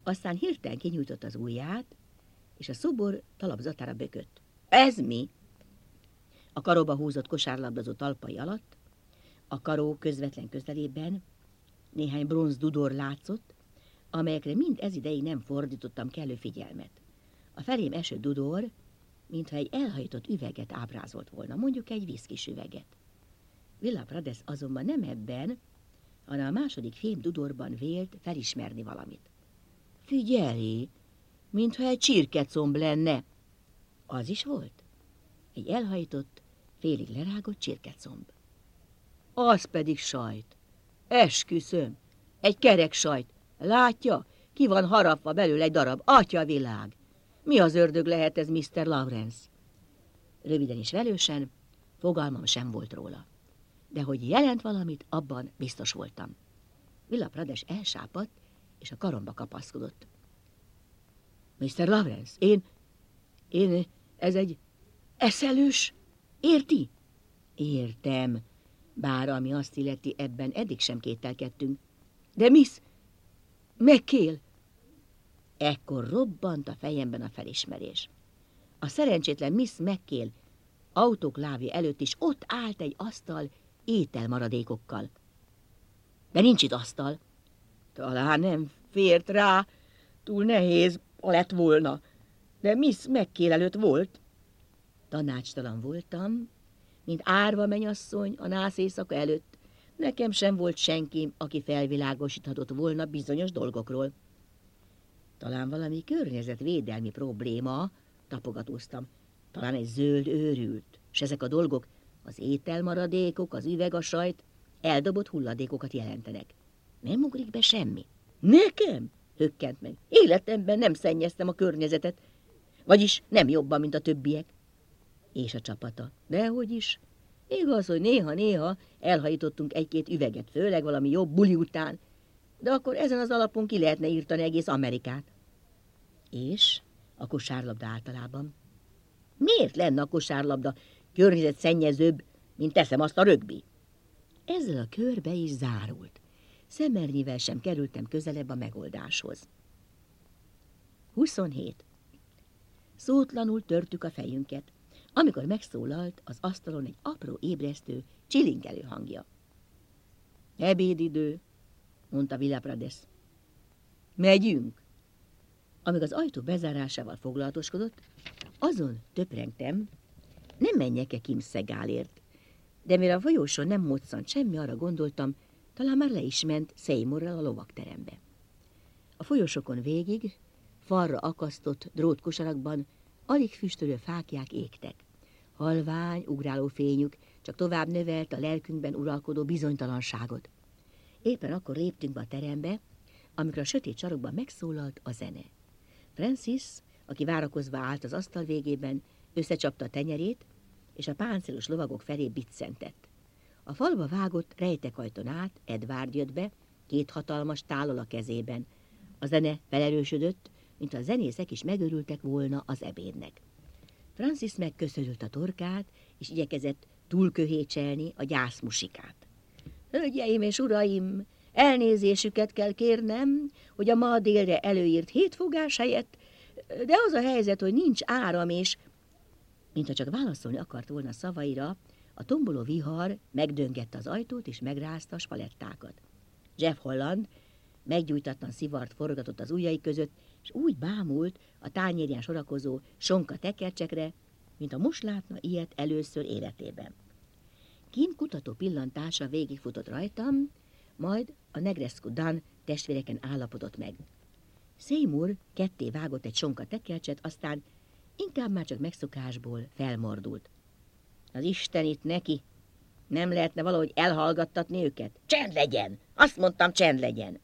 Aztán hirtelen kinyújtott az ujját, és a szobor talapzatára bökött. Ez mi? A karóba húzott kosárlabdazó talpai alatt, a karó közvetlen közelében néhány bronz dudor látszott, amelyekre mind ez ideig nem fordítottam kellő figyelmet. A felém eső dudor, mintha egy elhajtott üveget ábrázolt volna, mondjuk egy viszkis üveget. Villa Prades azonban nem ebben, hanem a második fém dudorban vélt felismerni valamit. Figyelj, mintha egy csirkecomb lenne. Az is volt. Egy elhajtott, félig lerágott csirkecomb. Az pedig sajt. Esküszöm, egy kerek sajt. Látja, ki van harapva belőle egy darab. Atyavilág! Mi az ördög lehet ez, Mr. Lawrence? Röviden és velősen, fogalmam sem volt róla. De hogy jelent valamit, abban biztos voltam. Villa Prades elsápadt, és a karomba kapaszkodott. Mr. Lawrence, ez egy eszelős, érti? Értem, bár ami azt illeti, ebben eddig sem kételkedtünk. De Miss McHale! Ekkor robbant a fejemben a felismerés. A szerencsétlen Miss McHale autoklávja előtt is ott állt egy asztal ételmaradékokkal. De nincs itt asztal. Talán nem fért rá, túl nehéz lett volna, de Miss McHale előtt volt. Tanácstalan voltam, mint árva mennyasszony a nász éjszaka előtt. Nekem sem volt senki, aki felvilágosíthatott volna bizonyos dolgokról. Talán valami környezetvédelmi probléma, tapogatóztam. Talán egy zöld őrült, s ezek a dolgok, az ételmaradékok, az üveg, a sajt, eldobott hulladékokat jelentenek. Nem ugrik be semmi. Nekem? Hökkent meg. Életemben nem szennyeztem a környezetet, vagyis nem jobban, mint a többiek. És a csapata. Dehogy is. Igaz, hogy néha-néha elhajítottunk egy-két üveget, főleg valami jobb buli után, de akkor ezen az alapon ki lehetne írtani egész Amerikát. És a kosárlabda általában. Miért lenne a kosárlabda környezetszennyezőbb, mint teszem azt a rögbi? Ezzel a körbe is zárult. Szemernyivel sem kerültem közelebb a megoldáshoz. 27. Szótlanul törtük a fejünket, amikor megszólalt az asztalon egy apró ébresztő, csilingelő hangja. Ebédidő, mondta Villa Prades. Megyünk. Amíg az ajtó bezárásával foglalatoskodott, azon töprengtem, nem menjek-e Kim Szegálért, de mire a folyóson nem moccant semmi, arra gondoltam, talán már le is ment Seymourral a lovagterembe. A folyosokon végig, falra akasztott drótkosarakban alig füstölő fáklyák égtek. Halvány, ugráló fényük csak tovább növelt a lelkünkben uralkodó bizonytalanságot. Éppen akkor léptünk be a terembe, amikor a sötét sarokban megszólalt a zene. Francis, aki várakozva állt az asztal végében, összecsapta a tenyerét, és a páncélos lovagok felé biccentett. A falba vágott rejtekajton át Edward jött be, két hatalmas tállal a kezében. A zene felerősödött, mint a zenészek is megörültek volna az ebédnek. Francis megköszörült a torkát, és igyekezett túlköhécselni a gyászmusikát. Hölgyeim és uraim, elnézésüket kell kérnem, hogy a ma délre előírt 7 fogás helyett, de az a helyzet, hogy nincs áram, és... Mintha csak válaszolni akart volna szavaira, a tomboló vihar megdöngette az ajtót, és megrázta a spalettákat. Jeff Holland meggyújtatlan szivart forgatott az ujjai között, és úgy bámult a tányérján sorakozó sonka tekercsekre, mint a most látna ilyet először életében. Kim kutató pillantása végigfutott rajtam, majd a Negrescu Dan testvéreken állapodott meg. Seymour ketté vágott egy sonka tekercset, aztán inkább már csak megszokásból felmordult. Az Isten itt neki! Nem lehetne valahogy elhallgattatni őket? Csend legyen! Azt mondtam, csend legyen!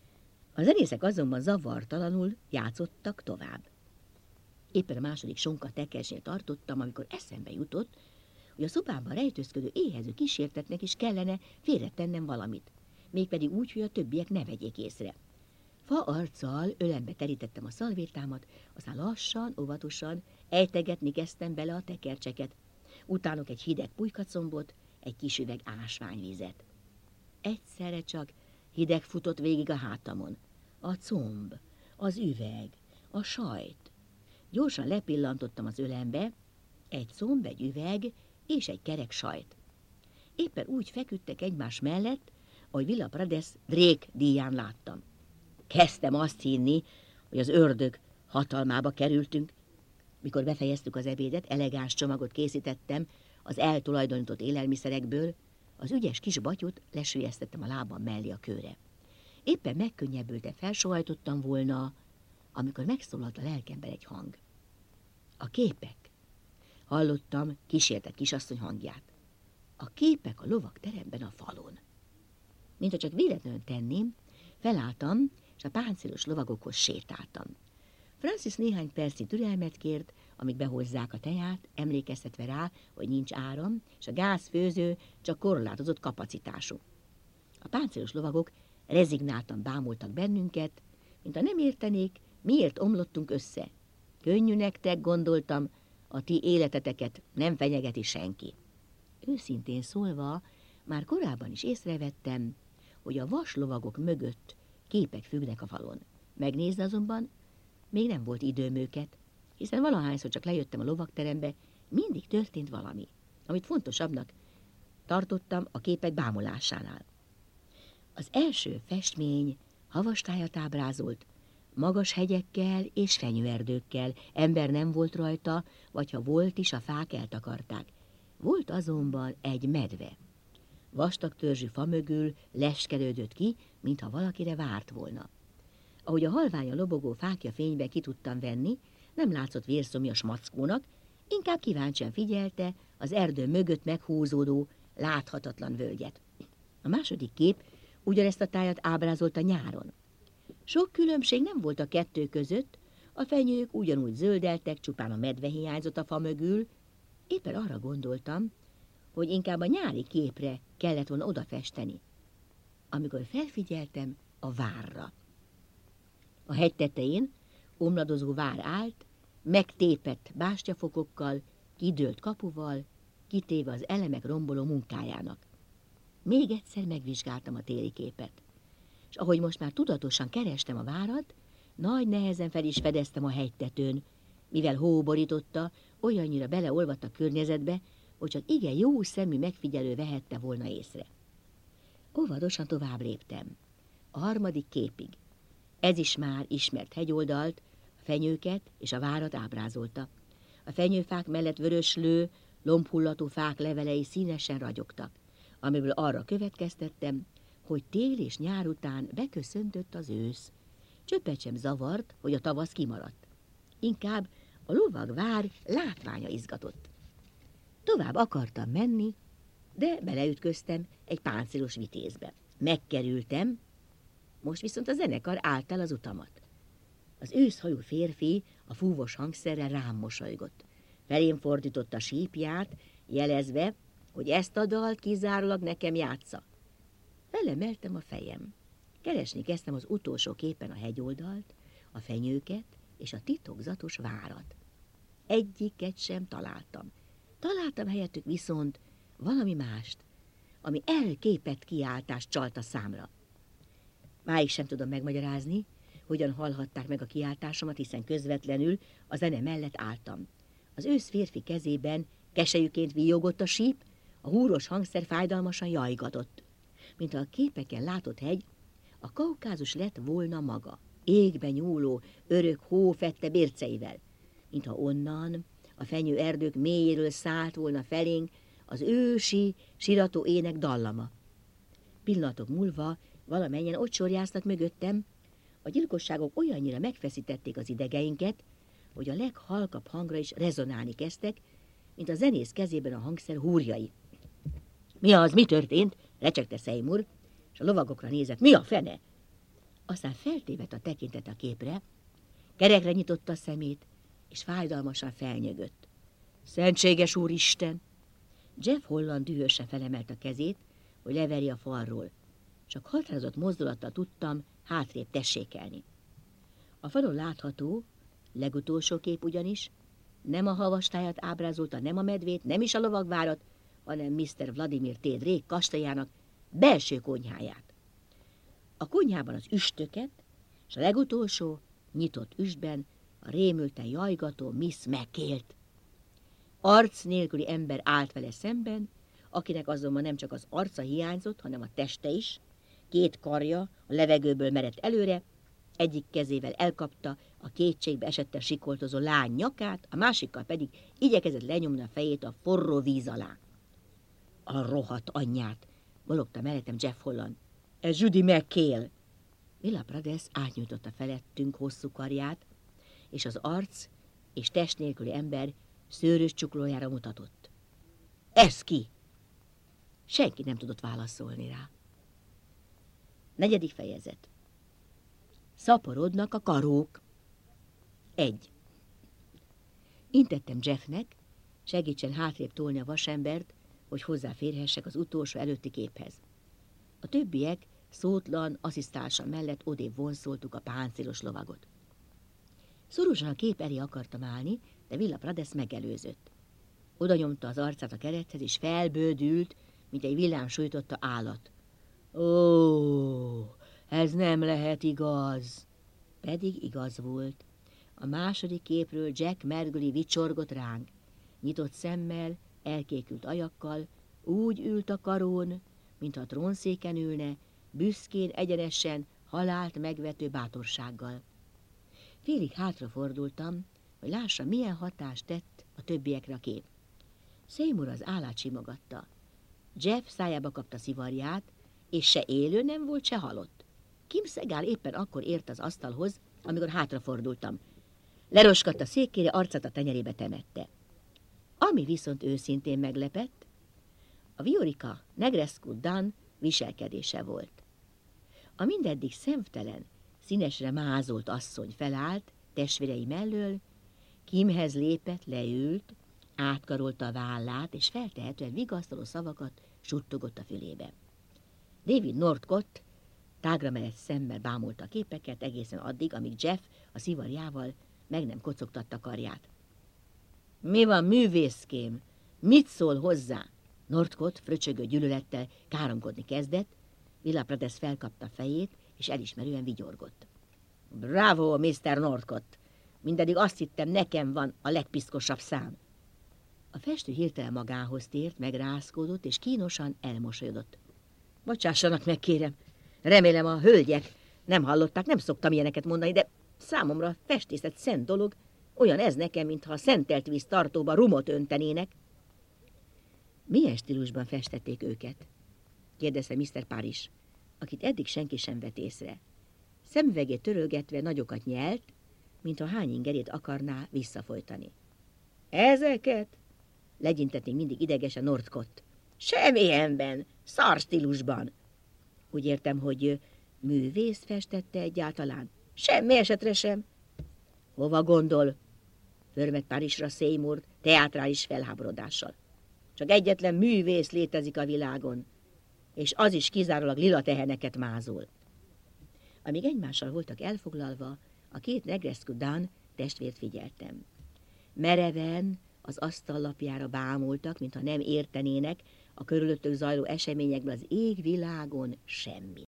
A zenészek azonban zavartalanul játszottak tovább. Éppen a második sonka tekercsnél tartottam, amikor eszembe jutott, hogy a szobámban rejtőzködő éhező kísértetnek is kellene félretennem valamit, mégpedig úgy, hogy a többiek ne vegyék észre. Fa arccal ölembe terítettem a szalvétámat, aztán lassan, óvatosan ejtegetni kezdtem bele a tekercseket, utánok egy hideg pulykacombot, egy kis üveg ásványvizet. Egyszerre csak hideg futott végig a hátamon. A comb, Az üveg, a sajt. Gyorsan lepillantottam az ölembe, egy comb, egy üveg és egy kerek sajt. Éppen úgy feküdtek egymás mellett, ahogy Villa Prades Drake díján láttam. Kezdtem azt hinni, hogy az ördög hatalmába kerültünk. Mikor befejeztük az ebédet, elegáns csomagot készítettem az eltulajdonított élelmiszerekből, az ügyes kis batyut lesülyeztettem a lábam mellé a kőre. Éppen megkönnyebbülten felsóhajtottam volna, amikor megszólalt a lelkemben egy hang. A képek. Hallottam kísértett kisasszony hangját. A képek a lovagteremben a falon. Mintha csak véletlenül tenném, felálltam, és a páncélos lovagokhoz sétáltam. Francis néhány percnyi türelmet kért, amíg behozzák a teját, emlékeztetve rá, hogy nincs áram, és a gázfőző csak korlátozott kapacitású. A páncélos lovagok rezignáltan bámultak bennünket, mintha nem értenék, miért omlottunk össze. Könnyű nektek, gondoltam, a ti életeteket nem fenyegeti senki. Őszintén szólva, már korábban is észrevettem, hogy a vaslovagok mögött képek függnek a falon. Megnézni azonban még nem volt időm őket, hiszen valahányszor csak lejöttem a lovagterembe, mindig történt valami, amit fontosabbnak tartottam a képek bámulásánál. Az első festmény havastájat ábrázolt, magas hegyekkel és fenyőerdőkkel, ember nem volt rajta, vagy ha volt is, a fák eltakarták. Volt azonban egy medve. Vastag törzsű fa mögül leskelődött ki, mintha valakire várt volna. Ahogy a halványan lobogó fákja fénybe ki tudtam venni, nem látszott vérszomjas mackónak, inkább kíváncsian figyelte az erdő mögött meghúzódó, láthatatlan völgyet. A második kép ugyanezt a tájat ábrázolta nyáron. Sok különbség nem volt a kettő között, a fenyők ugyanúgy zöldeltek, csupán a medve hiányzott a fa mögül. Éppen arra gondoltam, hogy inkább a nyári képre kellett volna odafesteni, amikor felfigyeltem a várra. A hegy tetején omladozó vár állt, megtépett bástyafokokkal, kidőlt kapuval, kitéve az elemek romboló munkájának. Még egyszer megvizsgáltam a téli képet, és ahogy most már tudatosan kerestem a várat, nagy nehezen fel is fedeztem a hegytetőn, mivel hó borította, olyannyira beleolvadt a környezetbe, hogy csak igen jó szemű megfigyelő vehette volna észre. Óvadosan tovább léptem. A harmadik képig. Ez is már ismert hegyoldalt, a fenyőket és a várat ábrázolta. A fenyőfák mellett vöröslő, lombhullató fák levelei színesen ragyogtak, amiből arra következtettem, hogy tél és nyár után beköszöntött az ősz. Csöppet sem zavart, hogy a tavasz kimaradt. Inkább a lovagvár látványa izgatott. Tovább akartam menni, de beleütköztem egy páncélos vitézbe. Megkerültem, most viszont a zenekar állt el az utamat. Az őszhajú férfi a fúvos hangszerrel rám mosolygott. Felém fordította a sípját, jelezve, hogy ezt a dalt kizárólag nekem játsza. Felemeltem a fejem. Keresni kezdtem az utolsó képen a hegyoldalt, a fenyőket és a titokzatos várat. Egyiket sem találtam. Találtam helyettük viszont valami mást, ami elképett kiáltást csalt a számra. Máig sem tudom megmagyarázni, hogyan hallhatták meg a kiáltásomat, hiszen közvetlenül a zene mellett álltam. Az ősz férfi kezében keselyüként villogott a síp, a húros hangszer fájdalmasan jajgatott. Mintha a képeken látott hegy, a Kaukázus lett volna maga, égbe nyúló, örök hó fette bérceivel, mintha onnan, a fenyő erdők mélyéről szállt volna felénk az ősi, sirató ének dallama. Pillanatok múlva valamennyien ott sorjáztak mögöttem, a gyilkosságok olyannyira megfeszítették az idegeinket, hogy a leghalkabb hangra is rezonálni kezdtek, mint a zenész kezében a hangszer húrjai. Mi az, mi történt? Recsegte Seymour, és a lovagokra nézett. Mi a fene? Aztán feltévedt a tekintet a képre, kerekre nyitotta a szemét, és fájdalmasan felnyögött. Szentséges Úristen! Jeff Holland dühösen felemelt a kezét, hogy leverje a falról. Csak határozott mozdulattal tudtam hátrébb tessékelni. A falon látható, legutolsó kép ugyanis, nem a havastájat ábrázolta, nem a medvét, nem is a lovagvárat, hanem Mr. Vladimir T. Drake kastélyának belső konyháját. A konyhában az üstöket, és a legutolsó Nyitott üstben a rémülten jajgató Miss McHale-t. Arc nélküli ember állt vele szemben, akinek azonban nem csak az arca hiányzott, hanem a teste is. Két karja a levegőből merett előre, egyik kezével elkapta a kétségbe esetten sikoltozó lány nyakát, a másikkal pedig igyekezett lenyomni a fejét a forró víz alá. A rohadt anyját, bologta mellettem Jeff Holland. Ez Judy McHale. Willa Pradesz átnyújtotta felettünk hosszú karját, és az arc és test nélküli ember szőrös csuklójára mutatott. Ez ki? Senki nem tudott válaszolni rá. 4. fejezet. Szaporodnak a karók. 1. Intettem Jeffnek, segítsen hátrébb tolni a vasembert, hogy hozzáférhessek az utolsó előtti képhez. A többiek szótlan asszisztálsa mellett odébb vonszoltuk a páncélos lovagot. Szorosan a kép elé akartam állni, de Willa Pradesz megelőzött. Oda nyomta az arcát a kerethez, és felbődült, mint egy villám sújtotta állat. Ó, ez nem lehet igaz. Pedig igaz volt. A második képről Jack Mergoli vicsorgott ránk. Nyitott szemmel, elkékült ajakkal, úgy ült a karón, mintha a trónszéken ülne, büszkén, egyenesen, halált megvető bátorsággal. Félig hátrafordultam, hogy lássa, milyen hatást tett a többiekre a kép. Seymour az állát simogatta. Jeff szájába kapta szivarját, és se élő nem volt, se halott. Kim Szegál éppen akkor ért az asztalhoz, amikor hátrafordultam. Leroskadt a székére, arcát a tenyerébe temette. Ami viszont őszintén meglepett, a Viorica Negrescu Dan viselkedése volt. A mindeddig szemtelen, színesre mázolt asszony felállt testvérei mellől, Kimhez lépett, leült, átkarolta a vállát, és feltehetően vigasztaló szavakat suttogott a fülébe. David Northcott tágra merett szemmel bámulta a képeket egészen addig, amíg Jeff a szivarjával meg nem kocogtatta karját. Mi van, művészkém? Mit szól hozzá? Northcott fröcsögő gyűlölettel káromkodni kezdett, Willa Pradesz felkapta fejét, és elismerően vigyorgott. Bravo, Mr. Northcott! Mindeddig azt hittem, nekem van a legpiszkosabb szám. A festő hirtelen magához tért, megrázkódott, és kínosan elmosolyodott. Bocsássanak meg, kérem. Remélem a hölgyek nem hallották, nem szoktam ilyeneket mondani, de számomra festészet szent dolog, olyan ez nekem, mintha a szentelt víz tartóba rumot öntenének. Milyen stílusban festették őket? Kérdezte Mr. Paris, akit eddig senki sem vett észre. Szemüvegét törölgetve nagyokat nyelt, mintha hány ingerét akarná visszafolytani. Ezeket? Legyintett még mindig idegesen Northcott. Semmilyenben, szar stílusban. Úgy értem, hogy művész festette egyáltalán? Semmi esetre sem. Hova gondol? Förmet Parisra Seymour teátrális felháborodással. Csak egyetlen művész létezik a világon, és az is kizárólag lila teheneket mázol. Amíg egymással voltak elfoglalva, a két Negrescu Dan testvért figyeltem. Mereven az asztallapjára bámultak, mintha nem értenének a körülöttük zajló eseményekből az égvilágon semmi.